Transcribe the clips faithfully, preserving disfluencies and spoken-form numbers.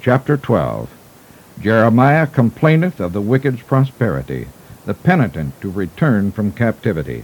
Chapter twelve. Jeremiah complaineth of the wicked's prosperity, the penitent to return from captivity.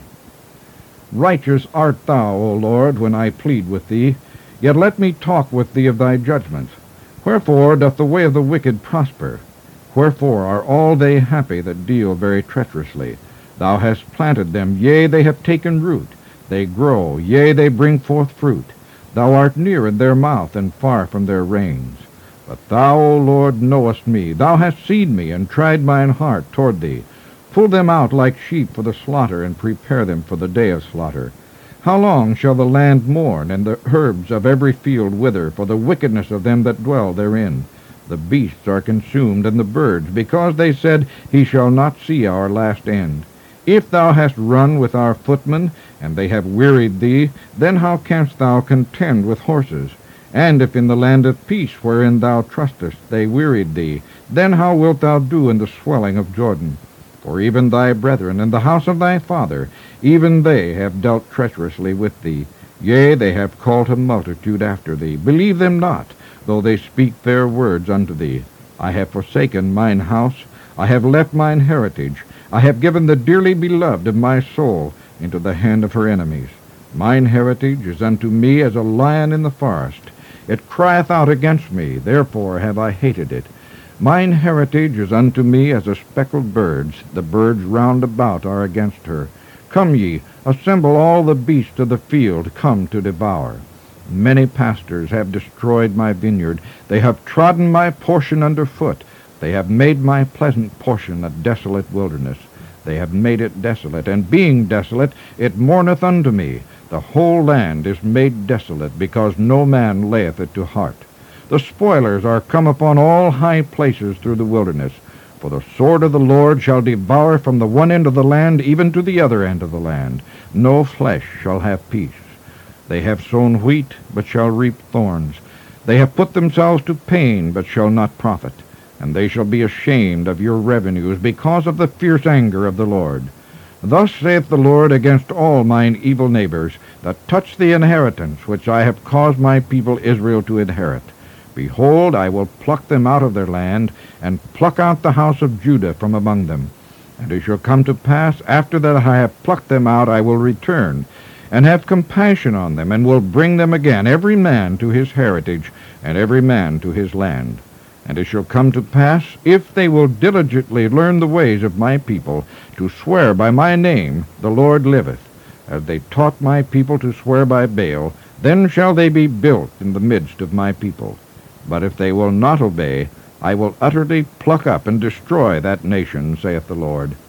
Righteous art thou, O Lord, when I plead with thee, yet let me talk with thee of thy judgments. Wherefore doth the way of the wicked prosper? Wherefore are all they happy that deal very treacherously? Thou hast planted them, yea, they have taken root. They grow, yea, they bring forth fruit. Thou art near in their mouth, and far from their reins. But thou, O Lord, knowest me. Thou hast seen me, and tried mine heart toward thee. Pull them out like sheep for the slaughter, and prepare them for the day of slaughter. How long shall the land mourn, and the herbs of every field wither, for the wickedness of them that dwell therein? The beasts are consumed, and the birds, because they said, He shall not see our last end. If thou hast run with our footmen, and they have wearied thee, then how canst thou contend with horses? And if in the land of peace wherein thou trustest they wearied thee, then how wilt thou do in the swelling of Jordan? For even thy brethren and the house of thy father, even they have dealt treacherously with thee. Yea, they have called a multitude after thee. Believe them not, though they speak fair words unto thee. I have forsaken mine house, I have left mine heritage, I have given the dearly beloved of my soul into the hand of her enemies. Mine heritage is unto me as a lion in the forest. It crieth out against me, therefore have I hated it. Mine heritage is unto me as a speckled birds. The birds round about are against her. Come ye, assemble all the beasts of the field, come to devour. Many pastors have destroyed my vineyard. They have trodden my portion under foot. They have made my pleasant portion a desolate wilderness. They have made it desolate, and being desolate, it mourneth unto me. The whole land is made desolate, because no man layeth it to heart. The spoilers are come upon all high places through the wilderness. For the sword of the Lord shall devour from the one end of the land even to the other end of the land. No flesh shall have peace. They have sown wheat, but shall reap thorns. They have put themselves to pain, but shall not profit. And they shall be ashamed of your revenues, because of the fierce anger of the Lord. Thus saith the Lord against all mine evil neighbors, that touch the inheritance which I have caused my people Israel to inherit. Behold, I will pluck them out of their land, and pluck out the house of Judah from among them. And it shall come to pass, after that I have plucked them out, I will return, and have compassion on them, and will bring them again, every man to his heritage, and every man to his land. And it shall come to pass, if they will diligently learn the ways of my people, to swear by my name, the Lord liveth, as they taught my people to swear by Baal, then shall they be built in the midst of my people. But if they will not obey, I will utterly pluck up and destroy that nation, saith the Lord.